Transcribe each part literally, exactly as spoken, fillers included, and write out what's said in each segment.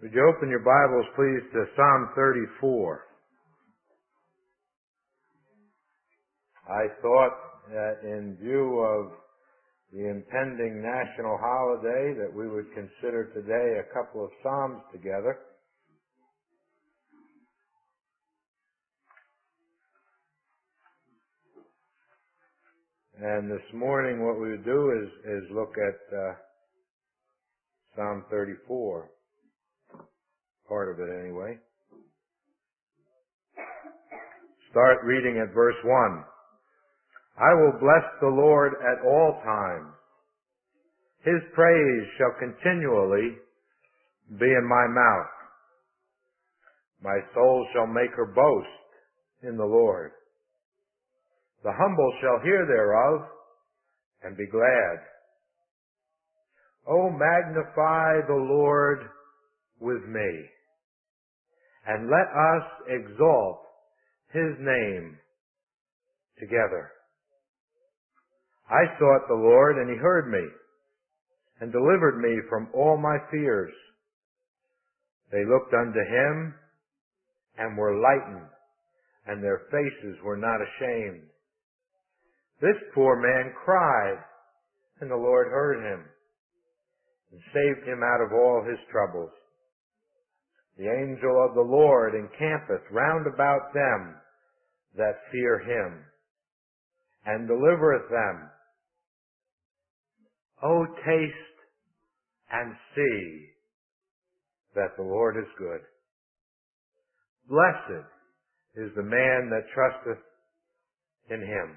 Would you open your Bibles, please, to Psalm thirty-four? I thought that in view of the impending national holiday that we would consider today a couple of Psalms together. And this morning what we would do is, is look at uh, Psalm thirty-four. Part of it anyway. Start reading at verse one. I will bless the Lord at all times. His praise shall continually be in my mouth. My soul shall make her boast in the Lord. The humble shall hear thereof and be glad. O magnify the Lord with me, and let us exalt His name together. I sought the Lord, and He heard me, and delivered me from all my fears. They looked unto Him, and were lightened, and their faces were not ashamed. This poor man cried, and the Lord heard him, and saved him out of all his troubles. The angel of the Lord encampeth round about them that fear Him, and delivereth them. O taste and see that the Lord is good. Blessed is the man that trusteth in Him.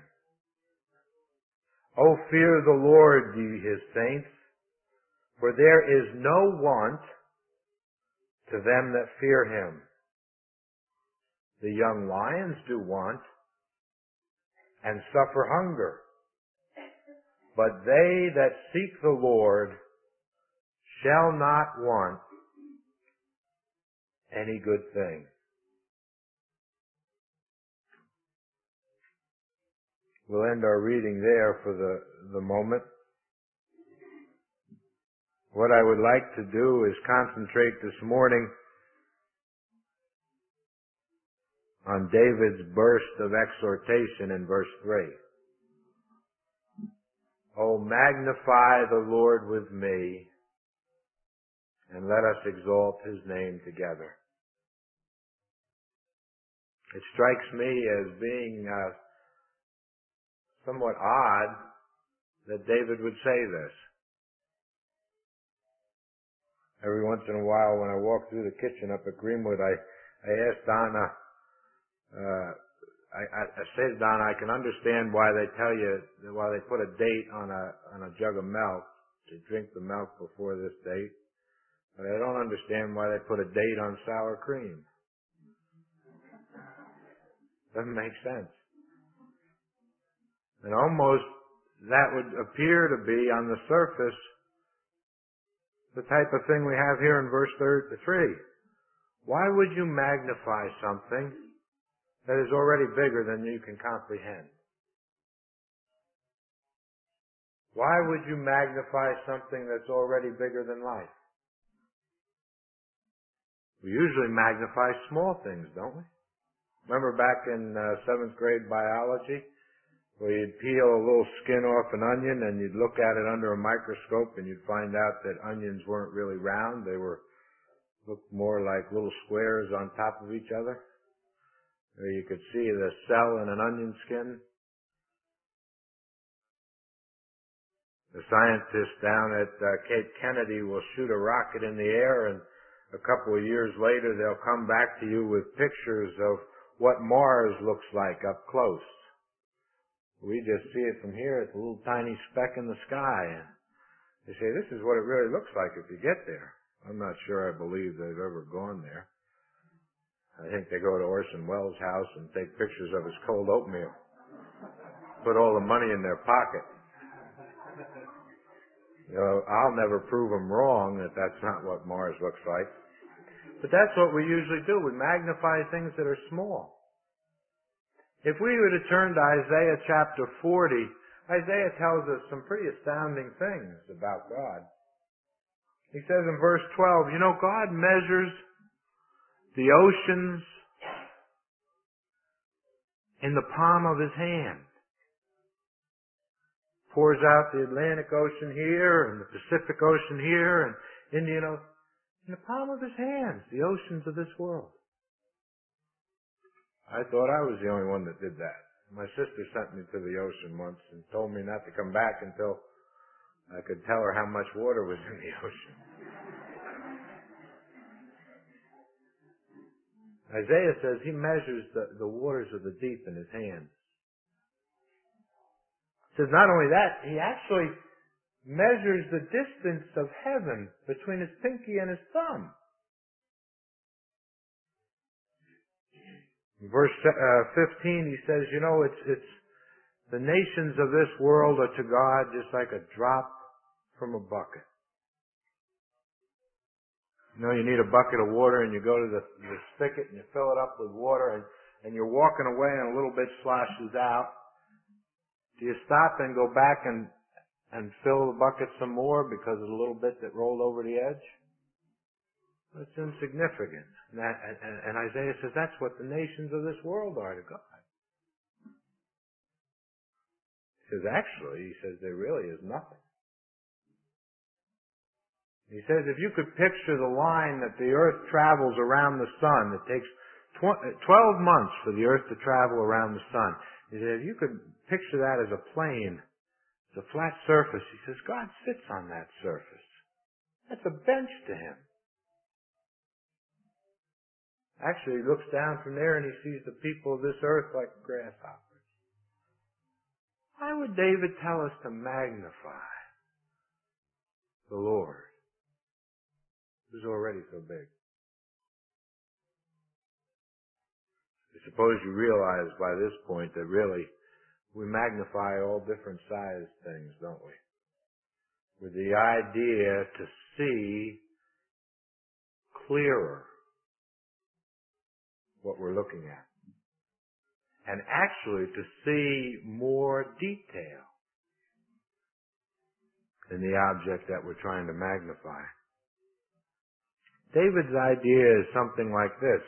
O fear the Lord, ye His saints, for there is no want to them that fear Him. The young lions do want and suffer hunger, but they that seek the Lord shall not want any good thing. We'll end our reading there for the, the moment. What I would like to do is concentrate this morning on David's burst of exhortation in verse three. Oh, magnify the Lord with me, and let us exalt His name together. It strikes me as being uh, somewhat odd that David would say this. Every once in a while when I walk through the kitchen up at Greenwood, I, I ask Donna, uh, I, I, I say to Donna, I can understand why they tell you, why they put a date on a, on a jug of milk, to drink the milk before this date. But I don't understand why they put a date on sour cream. Doesn't make sense. And almost that would appear to be on the surface the type of thing we have here in verse thirty-three. Why would you magnify something that is already bigger than you can comprehend? Why would you magnify something that's already bigger than life? We usually magnify small things, don't we? Remember back in uh, seventh grade biology, where you'd peel a little skin off an onion and you'd look at it under a microscope and you'd find out that onions weren't really round. They were looked more like little squares on top of each other. Or you could see the cell in an onion skin. The scientists down at uh, Cape Kennedy will shoot a rocket in the air, and a couple of years later they'll come back to you with pictures of what Mars looks like up close. We just see it from here. It's a little tiny speck in the sky. They say, this is what it really looks like if you get there. I'm not sure I believe they've ever gone there. I think they go to Orson Welles' house and take pictures of his cold oatmeal. Put all the money in their pocket. You know, I'll never prove them wrong that that's not what Mars looks like. But that's what we usually do. We magnify things that are small. If we were to turn to Isaiah chapter forty, Isaiah tells us some pretty astounding things about God. He says in verse twelve, you know, God measures the oceans in the palm of His hand. Pours out the Atlantic Ocean here and the Pacific Ocean here and Indian Ocean. In the palm of His hands, the oceans of this world. I thought I was the only one that did that. My sister sent me to the ocean once and told me not to come back until I could tell her how much water was in the ocean. Isaiah says He measures the, the waters of the deep in His hands. He says not only that, He actually measures the distance of heaven between His pinky and His thumb. In verse uh, fifteen, He says, you know, it's, it's the nations of this world are to God just like a drop from a bucket. You know, you need a bucket of water and you go to the, the spigot and you fill it up with water and, and you're walking away and a little bit sloshes out. Do you stop and go back and, and fill the bucket some more because of the little bit that rolled over the edge? It's insignificant. And, that, and, and Isaiah says that's what the nations of this world are to God. He says actually, he says there really is nothing. He says if you could picture the line that the earth travels around the sun, it takes twelve months for the earth to travel around the sun. He said if you could picture that as a plane, it's a flat surface, he says God sits on that surface. That's a bench to Him. Actually, he looks down from there and he sees the people of this earth like grasshoppers. Why would David tell us to magnify the Lord, who's already so big? I suppose you realize by this point that really we magnify all different sized things, don't we? With the idea to see clearer what we're looking at. And actually to see more detail in the object that we're trying to magnify. David's idea is something like this.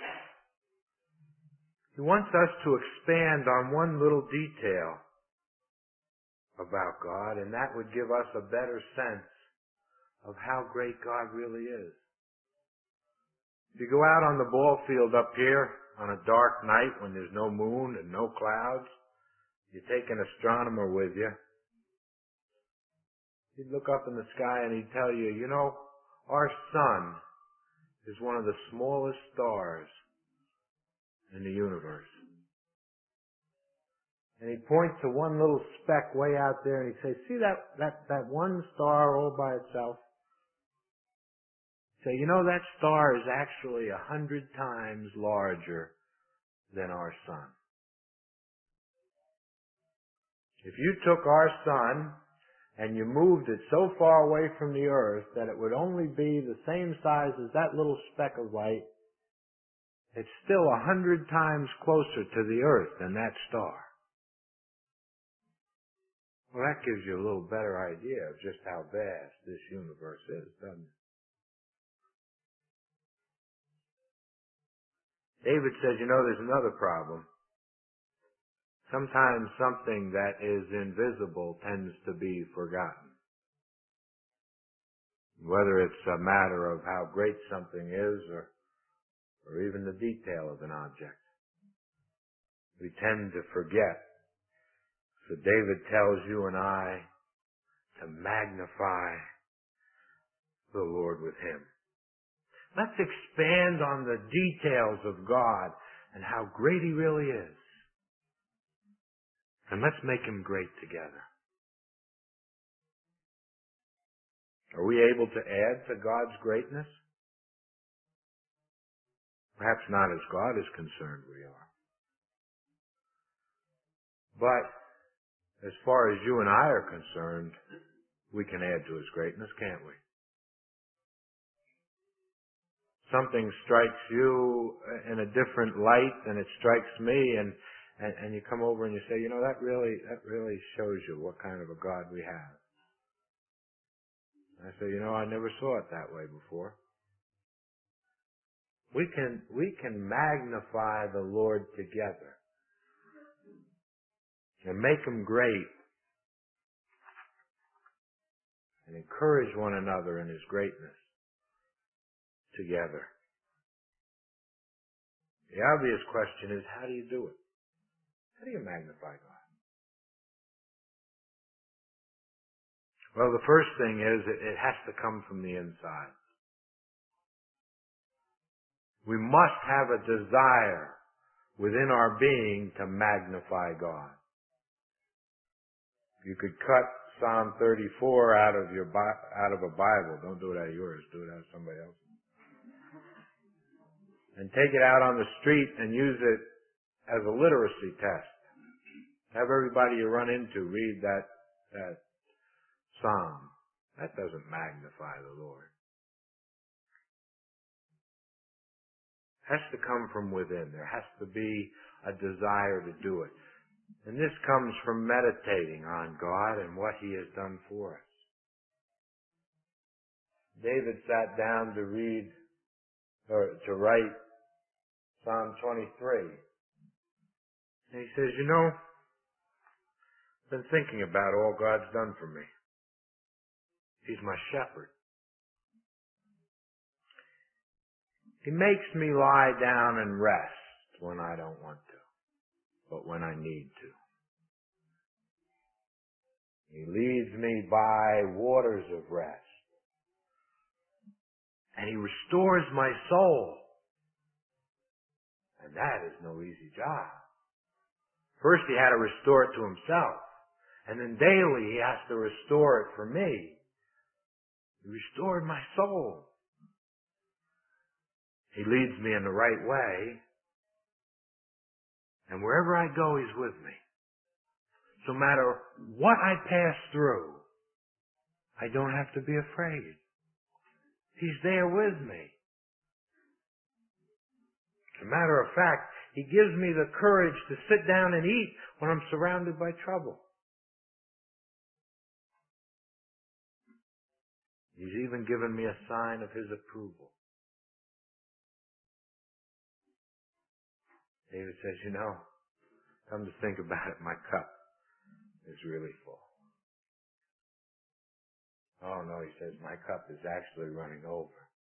He wants us to expand on one little detail about God, and that would give us a better sense of how great God really is. If you go out on the ball field up here on a dark night when there's no moon and no clouds, you take an astronomer with you. He'd look up in the sky and he'd tell you, you know, our sun is one of the smallest stars in the universe. And he'd point to one little speck way out there and he'd say, see that, that, that one star all by itself? Say, you know, that star is actually a hundred times larger than our sun. If you took our sun and you moved it so far away from the earth that it would only be the same size as that little speck of light, it's still a hundred times closer to the earth than that star. Well, that gives you a little better idea of just how vast this universe is, doesn't it? David says, you know, there's another problem. Sometimes something that is invisible tends to be forgotten. Whether it's a matter of how great something is or, or even the detail of an object. We tend to forget. So David tells you and I to magnify the Lord with Him. Let's expand on the details of God and how great He really is. And let's make Him great together. Are we able to add to God's greatness? Perhaps not as God is concerned we are. But as far as you and I are concerned, we can add to His greatness, can't we? Something strikes you in a different light than it strikes me, and, and, and you come over and you say, you know, that really, that really shows you what kind of a God we have. I say, you know, I never saw it that way before. We can, we can magnify the Lord together and make Him great and encourage one another in His greatness together. The obvious question is, how do you do it? How do you magnify God? Well, the first thing is it has to come from the inside. We must have a desire within our being to magnify God. You could cut Psalm thirty-four out of your out of a Bible. Don't do it out of yours. Do it out of somebody else's. And take it out on the street and use it as a literacy test. Have everybody you run into read that that psalm. That doesn't magnify the Lord. It has to come from within. There has to be a desire to do it. And this comes from meditating on God and what He has done for us. David sat down to read, or to write Psalm twenty-three. And he says, you know, I've been thinking about all God's done for me. He's my shepherd. He makes me lie down and rest when I don't want to, but when I need to. He leads me by waters of rest. And He restores my soul. And that is no easy job. First He had to restore it to Himself. And then daily He has to restore it for me. He restored my soul. He leads me in the right way. And wherever I go, He's with me. So no matter what I pass through, I don't have to be afraid. He's there with me. As a matter of fact, He gives me the courage to sit down and eat when I'm surrounded by trouble. He's even given me a sign of His approval. David says, you know, come to think about it, my cup is really full. Oh no, he says, my cup is actually running over.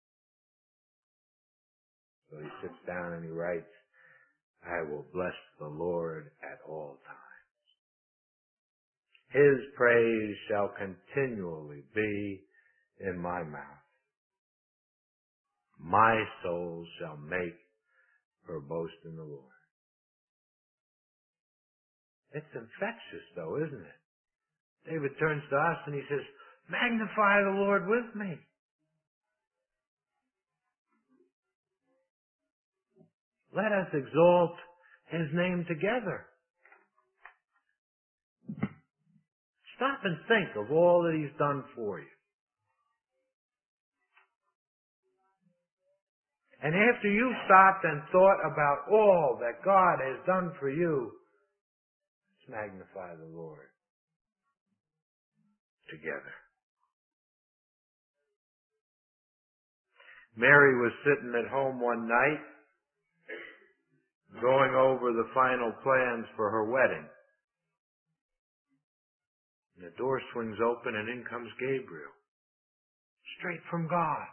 So he sits down and he writes, I will bless the Lord at all times. His praise shall continually be in my mouth. My soul shall make her boast in the Lord. It's infectious though, isn't it? David turns to us and he says, magnify the Lord with me. Let us exalt His name together. Stop and think of all that He's done for you. And after you've stopped and thought about all that God has done for you, let's magnify the Lord together. Mary was sitting at home one night, going over the final plans for her wedding. And the door swings open and in comes Gabriel. Straight from God.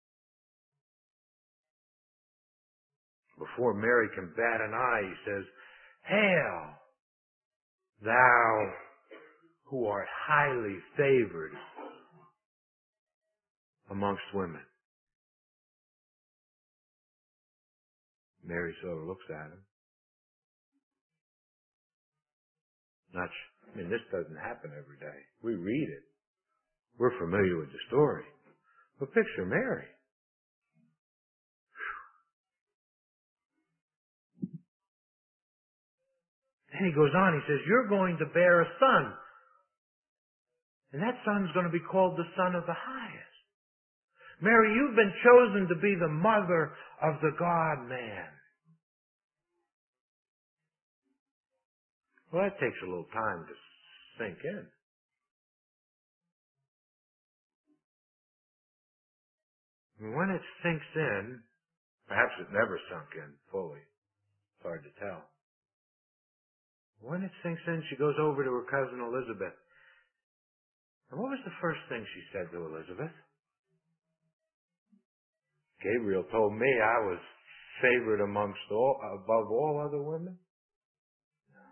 Before Mary can bat an eye, He says, Hail, thou who art highly favored amongst women. Mary sort of looks at him. Not, I mean, this doesn't happen every day. We read it. We're familiar with the story. But picture Mary. Then he goes on, he says, you're going to bear a son. And that son's going to be called the Son of the Highest. Mary, you've been chosen to be the mother of the God-man. Well, that takes a little time to sink in. And when it sinks in, perhaps it never sunk in fully. It's hard to tell. When it sinks in, she goes over to her cousin Elizabeth. And what was the first thing she said to Elizabeth? Gabriel told me I was favored amongst all, above all other women. No.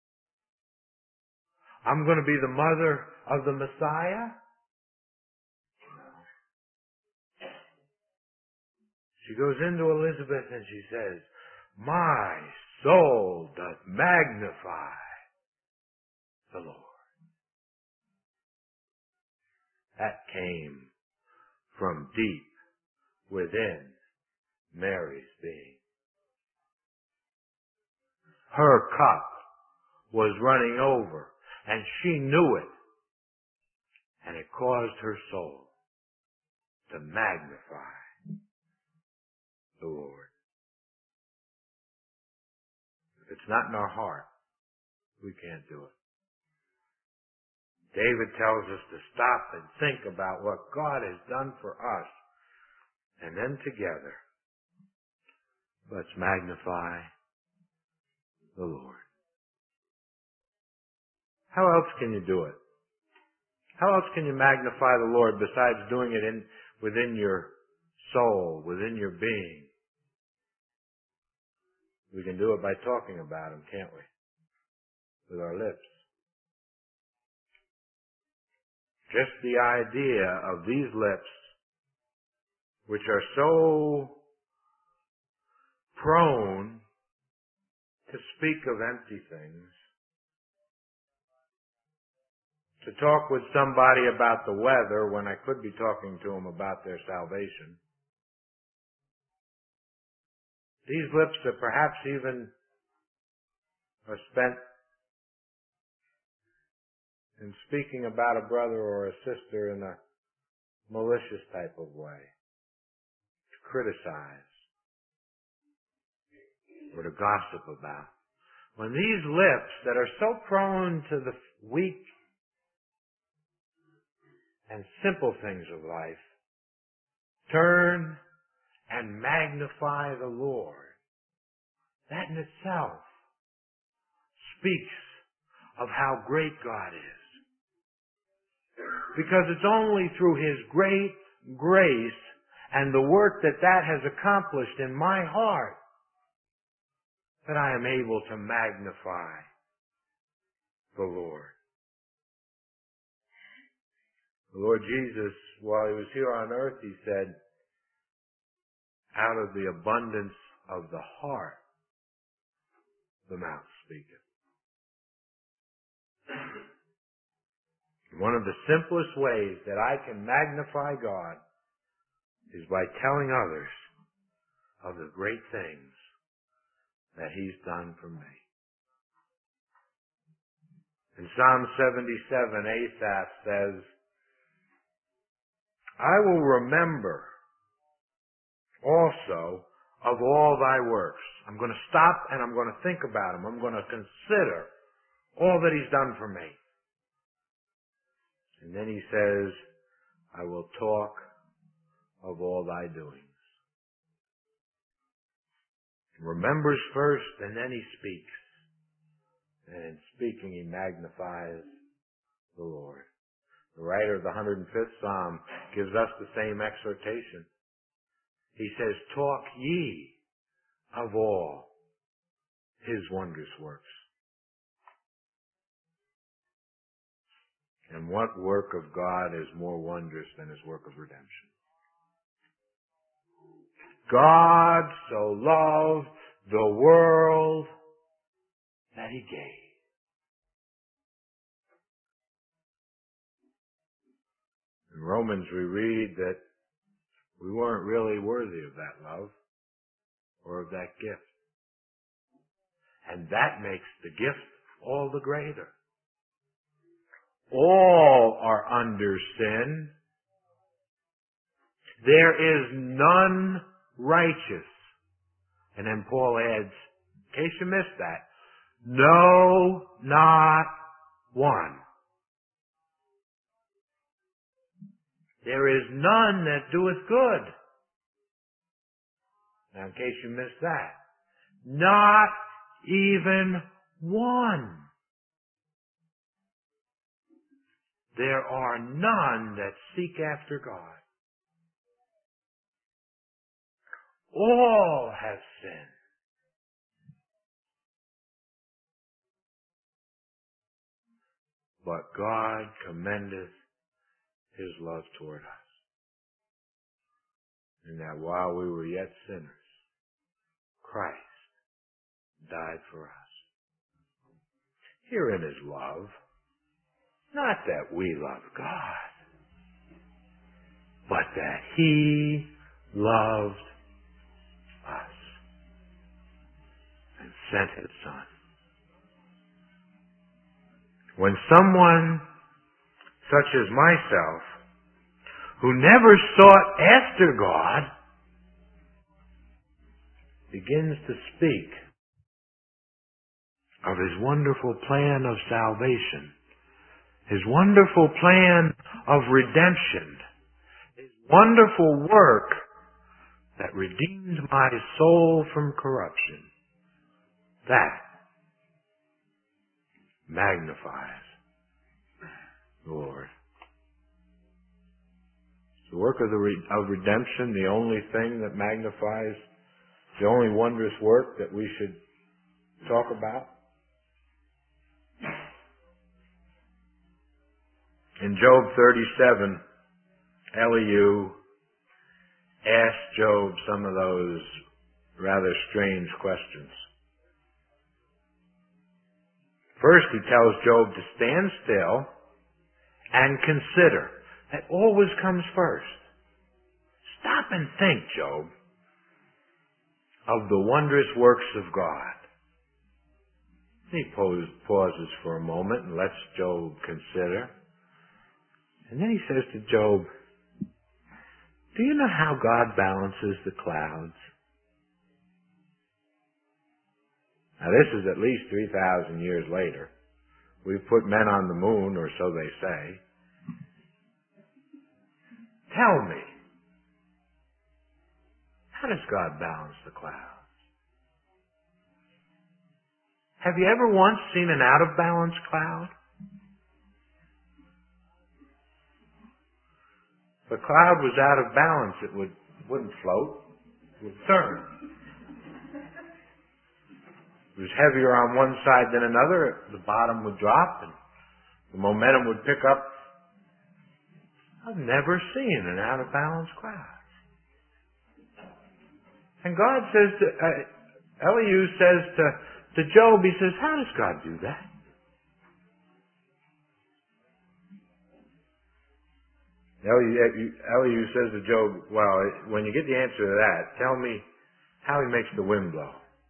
I'm going to be the mother of the Messiah? No. She goes into Elizabeth and she says, my soul doth magnify the Lord. That came from deep within Mary's being. Her cup was running over, and she knew it, and it caused her soul to magnify the Lord. If it's not in our heart, we can't do it. David tells us to stop and think about what God has done for us, and then together, let's magnify the Lord. How else can you do it? How else can you magnify the Lord besides doing it in within your soul, within your being? We can do it by talking about Him, can't we? With our lips. Just the idea of these lips, which are so prone to speak of empty things, to talk with somebody about the weather when I could be talking to them about their salvation. These lips that perhaps even are spent in speaking about a brother or a sister in a malicious type of way, to criticize or to gossip about. When these lips that are so prone to the weak and simple things of life turn and magnify the Lord, that in itself speaks of how great God is. Because it's only through His great grace and the work that that has accomplished in my heart that I am able to magnify the Lord. The Lord Jesus, while He was here on earth, He said, out of the abundance of the heart, the mouth speaketh. One of the simplest ways that I can magnify God is by telling others of the great things that He's done for me. In Psalm seventy-seven, Asaph says, I will remember also of all thy works. I'm going to stop and I'm going to think about them. I'm going to consider all that He's done for me. And then he says, I will talk of all thy doings. He remembers first and then he speaks. And in speaking he magnifies the Lord. The writer of the one hundred fifth Psalm gives us the same exhortation. He says, talk ye of all His wondrous works. And what work of God is more wondrous than His work of redemption? God so loved the world that He gave. In Romans we read that we weren't really worthy of that love or of that gift. And that makes the gift all the greater. All are under sin. There is none righteous. And then Paul adds, in case you missed that, no, not one. There is none that doeth good. Now, in case you missed that, not even one. There are none that seek after God. All have sinned. But God commendeth His love toward us, and that while we were yet sinners, Christ died for us. Herein is love. Not that we love God, but that He loved us and sent His Son. When someone such as myself, who never sought after God, begins to speak of His wonderful plan of salvation, His wonderful plan of redemption, His wonderful work that redeemed my soul from corruption, that magnifies the Lord. The work of, the re- of redemption, the only thing that magnifies, the only wondrous work that we should talk about. In Job thirty-seven, Elihu asked Job some of those rather strange questions. First, he tells Job to stand still and consider. That always comes first. Stop and think, Job, of the wondrous works of God. He pauses for a moment and lets Job consider. And then he says to Job, do you know how God balances the clouds? Now this is at least three thousand years later. We've put men on the moon, or so they say. Tell me, how does God balance the clouds? Have you ever once seen an out-of-balance cloud? If a cloud was out of balance, it would, wouldn't float. It would turn. If it was heavier on one side than another, the bottom would drop and the momentum would pick up. I've never seen an out-of-balance cloud. And God says to, uh, Elihu says to, to Job, he says, how does God do that? Elihu, Elihu says to Job, well, when you get the answer to that, tell me how He makes the wind blow.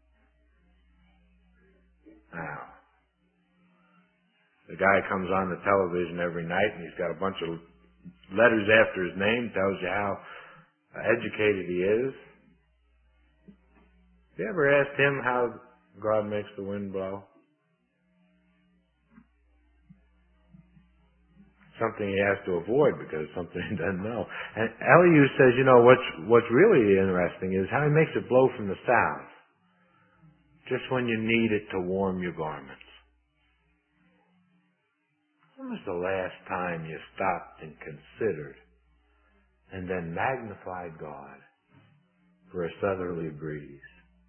Now, the guy comes on the television every night and he's got a bunch of letters after his name, tells you how educated he is. Have you ever asked him how God makes the wind blow? Something he has to avoid because it's something he doesn't know. And Elihu says, you know, what's, what's really interesting is how He makes it blow from the south, just when you need it to warm your garments. When was the last time you stopped and considered and then magnified God for a southerly breeze?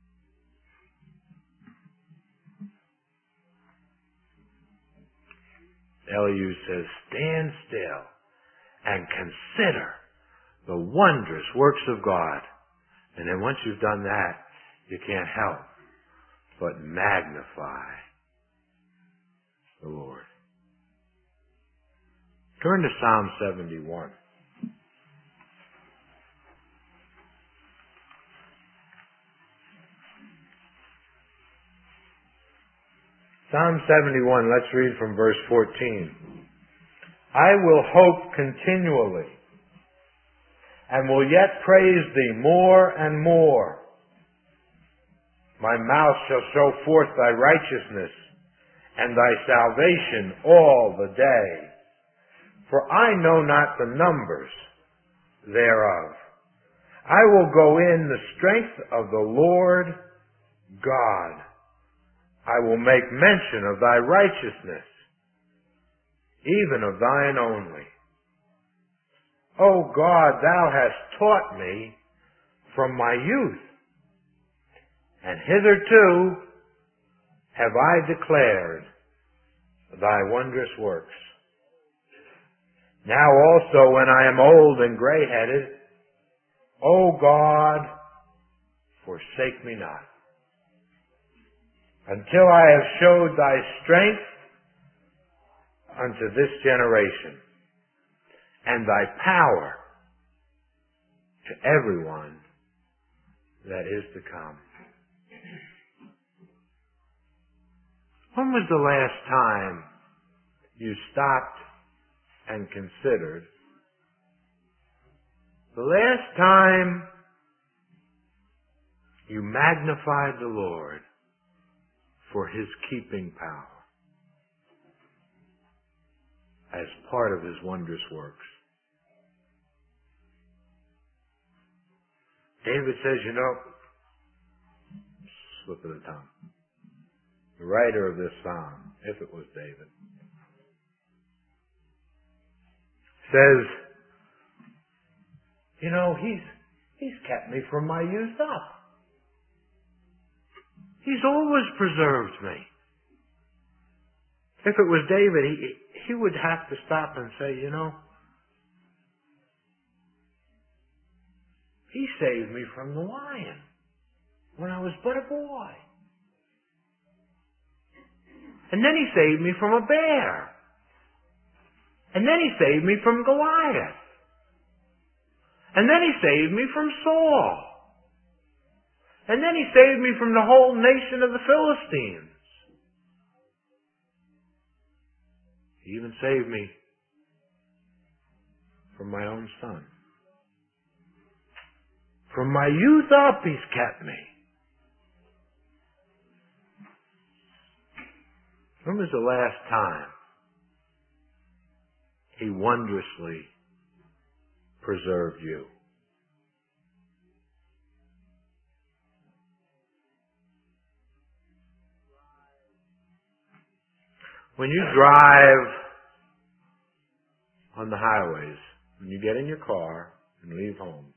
Elihu says, stand still and consider the wondrous works of God. And then once you've done that, you can't help but magnify the Lord. Turn to Psalm seventy-one. Psalm seventy-one, let's read from verse fourteen. I will hope continually, and will yet praise Thee more and more. My mouth shall show forth Thy righteousness, and Thy salvation all the day. For I know not the numbers thereof. I will go in the strength of the Lord God. I will make mention of thy righteousness, even of thine only. O God, thou hast taught me from my youth, and hitherto have I declared thy wondrous works. Now also when I am old and gray-headed, O God, forsake me not, until I have showed thy strength unto this generation, and thy power to everyone that is to come. When was the last time you stopped and considered? The last time you magnified the Lord for His keeping power as part of His wondrous works. David says, you know, slip of the tongue. The writer of this psalm, if it was David, says, you know, he's he's kept me from my youth up. He's always preserved me. If it was David, he he would have to stop and say, you know, He saved me from the lion when I was but a boy. And then He saved me from a bear. And then He saved me from Goliath. And then He saved me from Saul. And then He saved me from the whole nation of the Philistines. He even saved me from my own son. From my youth up, He's kept me. When was the last time He wondrously preserved you? When you drive on the highways, when you get in your car and leave home,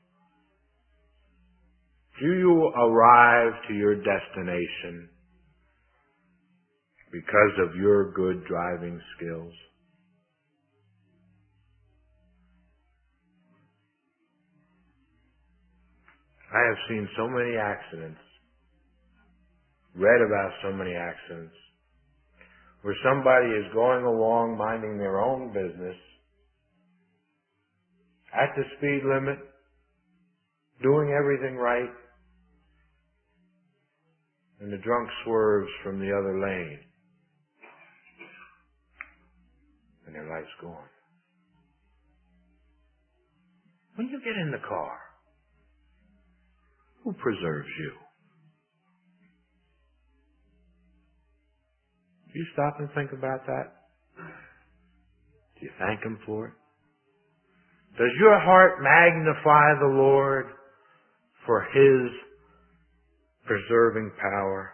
do you arrive to your destination because of your good driving skills? I have seen so many accidents, read about so many accidents, where somebody is going along minding their own business at the speed limit, doing everything right, and the drunk swerves from the other lane, and their life's gone. When you get in the car, who preserves you? Do you stop and think about that? Do you thank Him for it? Does your heart magnify the Lord for His preserving power?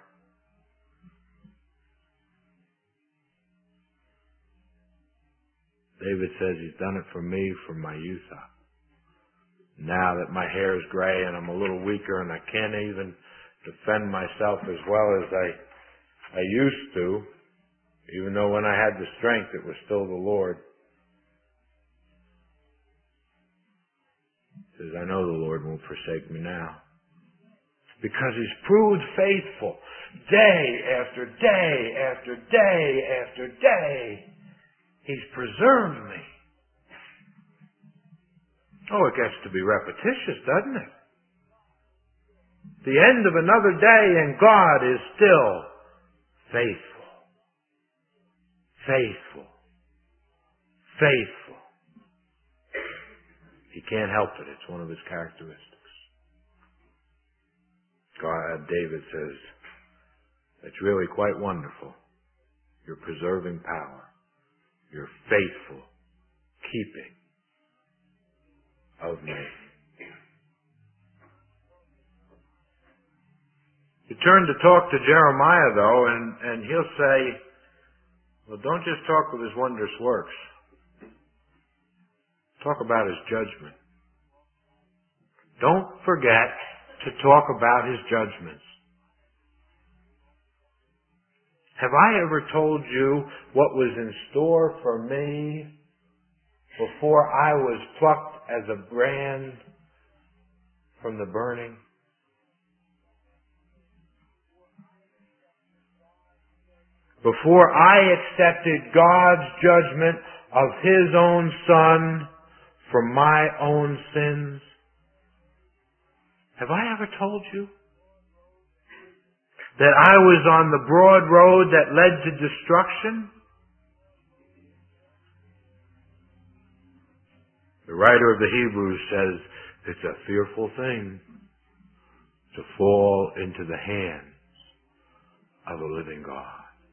David says He's done it for me from my youth up. Now that my hair is gray and I'm a little weaker and I can't even defend myself as well as I I used to, even though when I had the strength it was still the Lord. He says, I know the Lord won't forsake me now. Because He's proved faithful day after day after day after day. He's preserved me. Oh, it gets to be repetitious, doesn't it? The end of another day and God is still faithful. Faithful. Faithful. He can't help it. It's one of His characteristics. God, David says, it's really quite wonderful. Your preserving power. Your faithful keeping of me. You turn to talk to Jeremiah, though, and, and he'll say, well, don't just talk of his wondrous works. Talk about his judgment. Don't forget to talk about his judgments. Have I ever told you what was in store for me before I was plucked as a brand from the burning? Before I accepted God's judgment of His own Son for my own sins, have I ever told you that I was on the broad road that led to destruction? The writer of the Hebrews says it's a fearful thing to fall into the hands of a living God.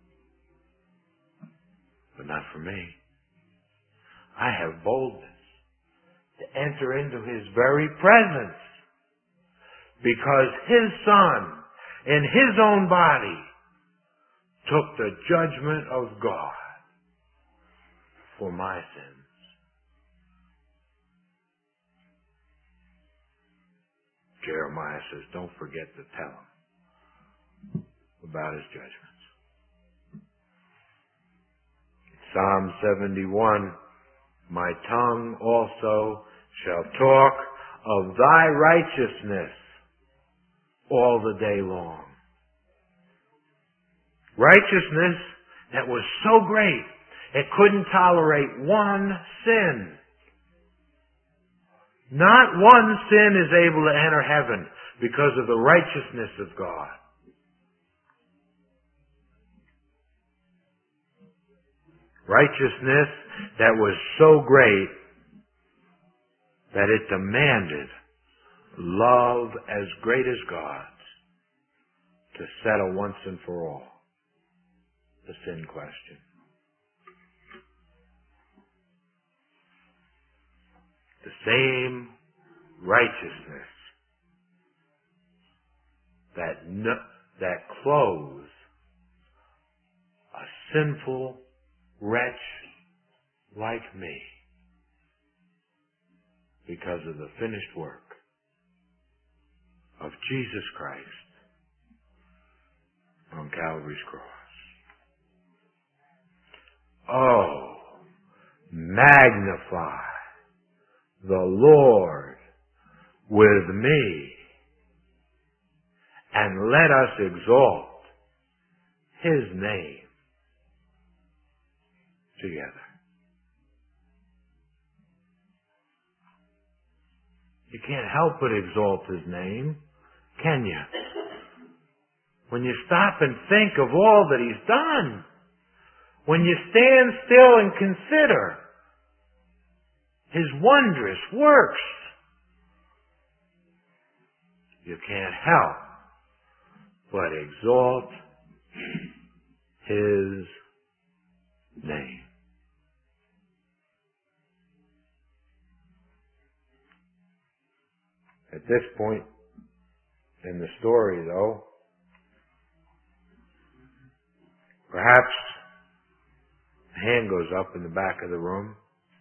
But not for me. I have boldness to enter into His very presence because His Son in His own body took the judgment of God for my sins. Jeremiah says, don't forget to tell him about his judgments. Psalm seventy-one, my tongue also shall talk of thy righteousness all the day long. Righteousness that was so great, it couldn't tolerate one sin. Not one sin is able to enter heaven because of the righteousness of God. Righteousness that was so great that it demanded love as great as God's to settle once and for all the sin question. The same righteousness that no, that clothes a sinful wretch like me because of the finished work of Jesus Christ on Calvary's cross. Oh, magnify the Lord with me, and let us exalt His name together. You can't help but exalt His name, can you? When you stop and think of all that He's done, when you stand still and consider His wondrous works, you can't help but exalt His name. At this point in the story, though, perhaps a hand goes up in the back of the room.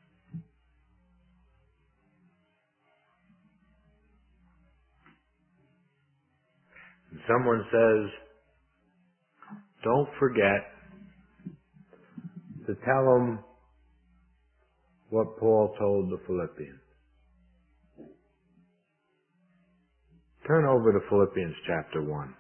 And someone says, don't forget to tell them what Paul told the Philippians. Turn over to Philippians chapter one.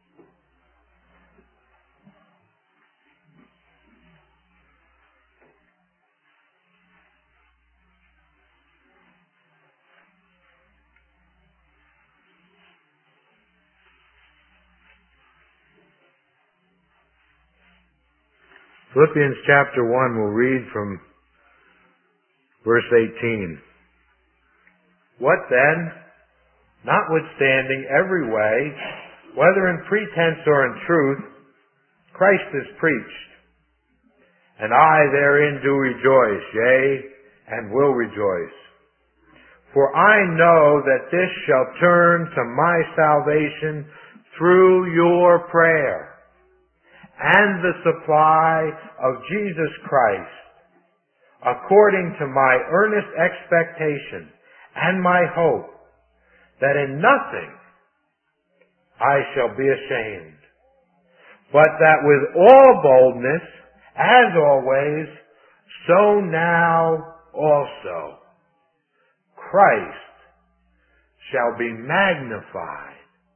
Philippians chapter one, we'll read from verse eighteen. What then? Notwithstanding every way, whether in pretense or in truth, Christ is preached. And I therein do rejoice, yea, and will rejoice. For I know that this shall turn to my salvation through your prayer and the supply of Jesus Christ, according to my earnest expectation and my hope, that in nothing I shall be ashamed, but that with all boldness, as always, so now also, Christ shall be magnified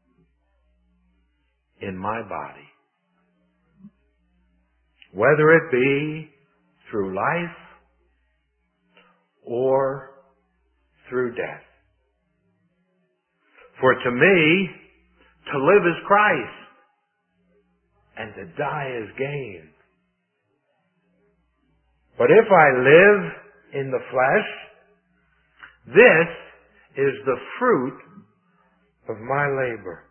in my body, whether it be through life or through death. For to me, to live is Christ, and to die is gain. But if I live in the flesh, this is the fruit of my labor.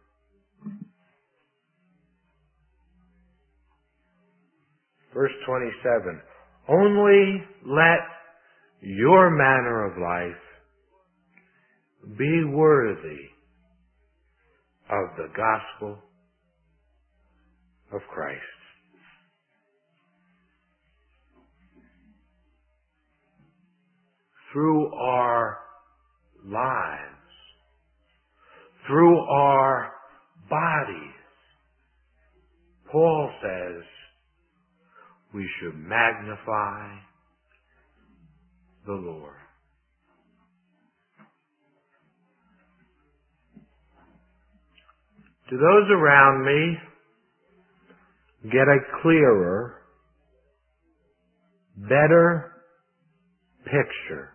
Verse twenty-seven, only let your manner of life be worthy of the gospel of Christ. Through our lives, through our bodies, Paul says we should magnify the Lord. Do those around me get a clearer, better picture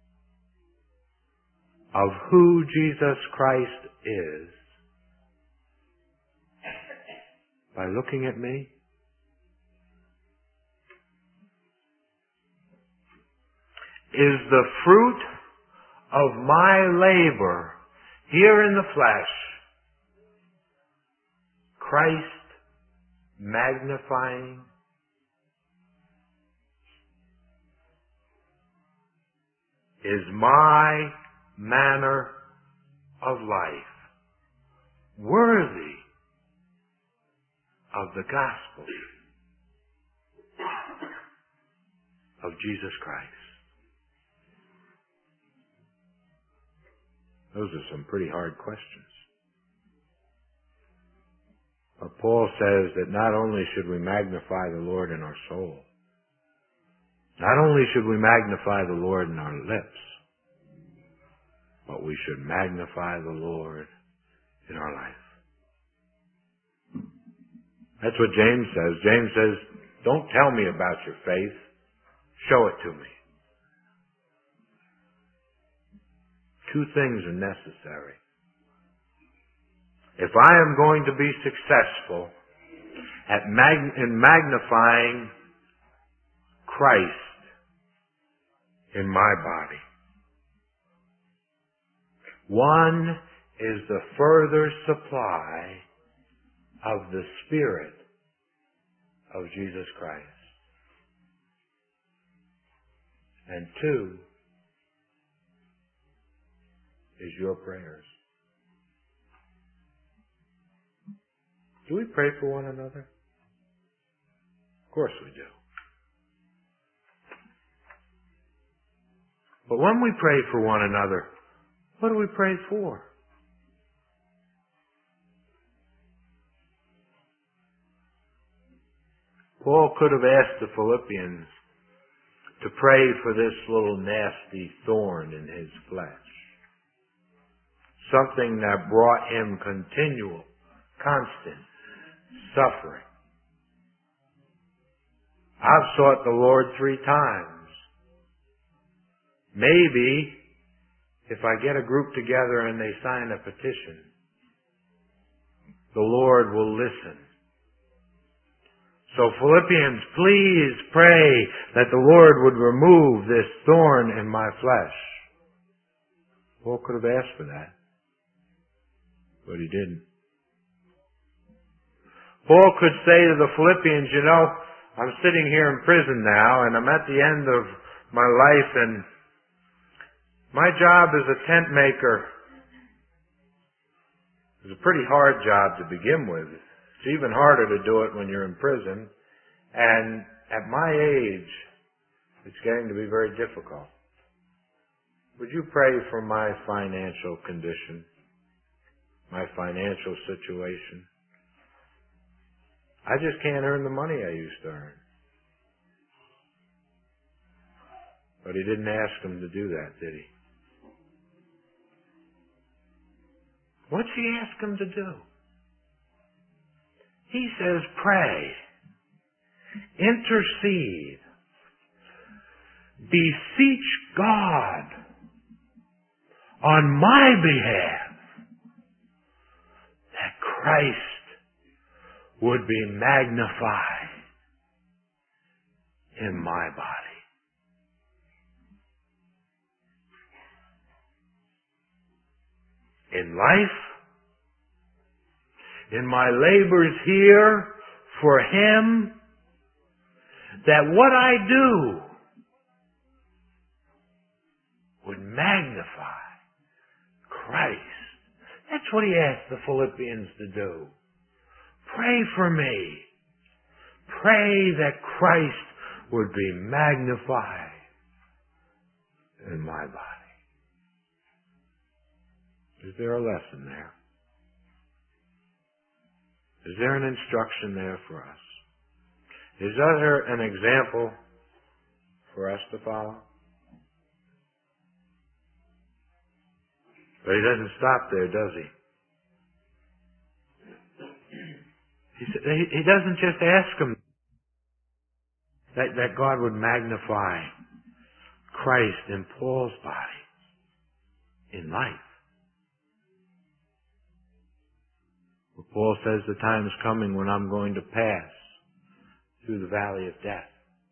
of who Jesus Christ is by looking at me? Is the fruit of my labor here in the flesh Christ magnifying? Is my manner of life worthy of the gospel of Jesus Christ? Those are some pretty hard questions. But Paul says that not only should we magnify the Lord in our soul, not only should we magnify the Lord in our lips, but we should magnify the Lord in our life. That's what James says. James says, don't tell me about your faith. Show it to me. Two things are necessary. If I am going to be successful at mag- in magnifying Christ in my body, one is the further supply of the Spirit of Jesus Christ. And two is your prayers. Do we pray for one another? Of course we do. But when we pray for one another, what do we pray for? Paul could have asked the Philippians to pray for this little nasty thorn in his flesh. Something that brought him continual, constant suffering. I've sought the Lord three times. Maybe if I get a group together and they sign a petition, the Lord will listen. So Philippians, please pray that the Lord would remove this thorn in my flesh. Paul could have asked for that, but he didn't. Paul could say to the Philippians, you know, I'm sitting here in prison now and I'm at the end of my life and my job as a tent maker It was a pretty hard job to begin with. It's even harder to do it when you're in prison. And at my age, it's getting to be very difficult. Would you pray for my financial condition, my financial situation? I just can't earn the money I used to earn. But he didn't ask him to do that, did he? What's he ask him to do? He says, pray, intercede, beseech God on my behalf that Christ would be magnified in my body. In life, in my labors here for Him, that what I do would magnify Christ. That's what he asked the Philippians to do. Pray for me. Pray that Christ would be magnified in my body. Is there a lesson there? Is there an instruction there for us? Is there an example for us to follow? But he doesn't stop there, does he? He, he doesn't just ask him that, that God would magnify Christ in Paul's body in life. Well, Paul says the time is coming when I'm going to pass through the valley of death.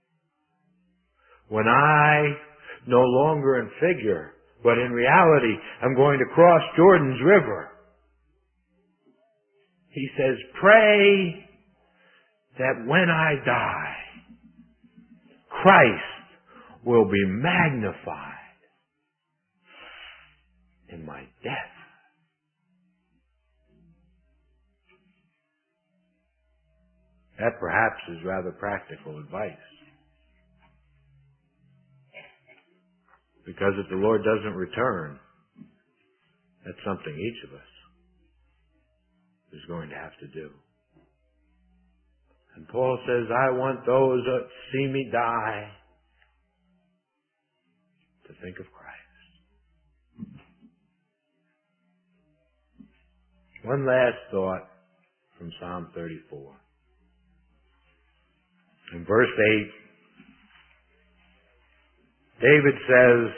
When I no longer in figure, but in reality, I'm going to cross Jordan's river. He says, pray that when I die, Christ will be magnified in my death. That perhaps is rather practical advice. Because if the Lord doesn't return, that's something each of us is going to have to do. And Paul says, I want those that see me die to think of Christ. One last thought from Psalm thirty-four. In verse eight, David says,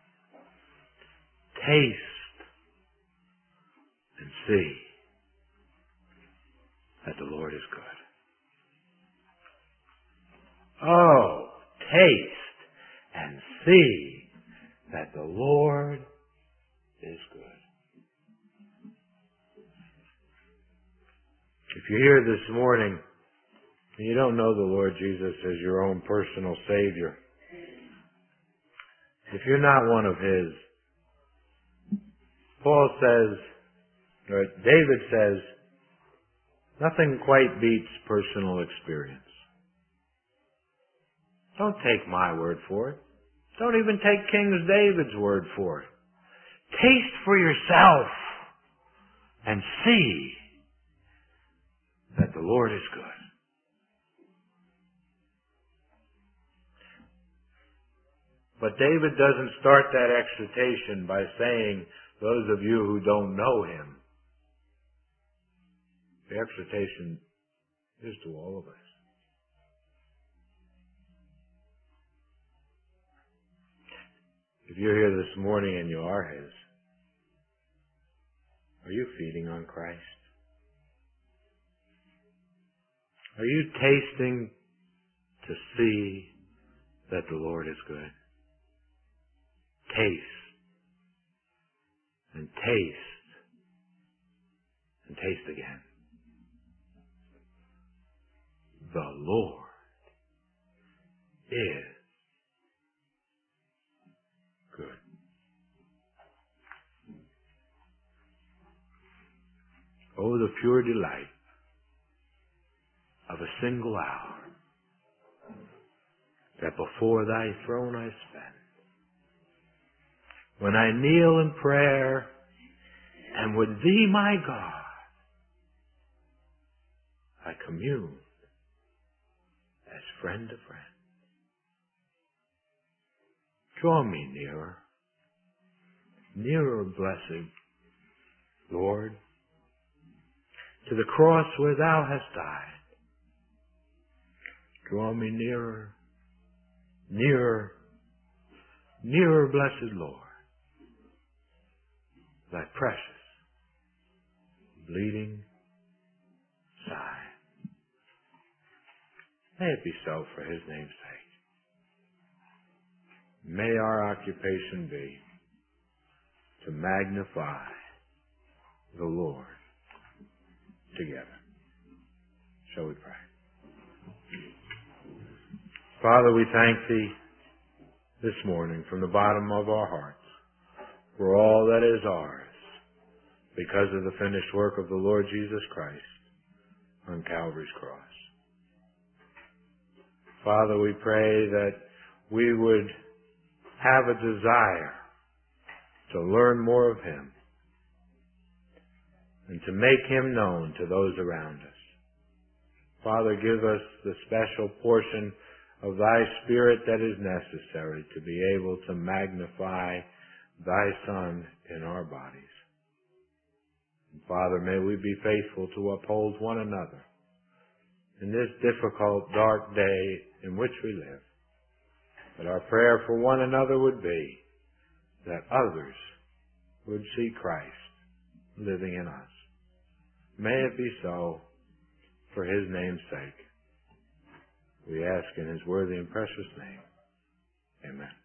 taste and see that the Lord is good. Oh, taste and see that the Lord is good. If you're here this morning and you don't know the Lord Jesus as your own personal Savior, if you're not one of His, Paul says, or David says, nothing quite beats personal experience. Don't take my word for it. Don't even take King David's word for it. Taste for yourself and see that the Lord is good. But David doesn't start that exhortation by saying, those of you who don't know Him. The exhortation is to all of us. If you're here this morning and you are His, are you feeding on Christ? Are you tasting to see that the Lord is good? Taste and taste and taste again. The Lord is good. Oh, the pure delight of a single hour that before thy throne I spend. When I kneel in prayer and with thee, my God, I commune as friend to friend. Draw me nearer, nearer, blessed Lord, to the cross where thou hast died. Draw me nearer, nearer, nearer, blessed Lord, thy precious, bleeding side. May it be so for his name's sake. May our occupation be to magnify the Lord together. Shall we pray? Father, we thank thee this morning from the bottom of our hearts for all that is ours because of the finished work of the Lord Jesus Christ on Calvary's cross. Father, we pray that we would have a desire to learn more of him and to make him known to those around us. Father, give us the special portion of thy Spirit that is necessary to be able to magnify thy Son in our bodies. And Father, may we be faithful to uphold one another in this difficult, dark day in which we live. That our prayer for one another would be that others would see Christ living in us. May it be so for his name's sake. We ask in his worthy and precious name. Amen.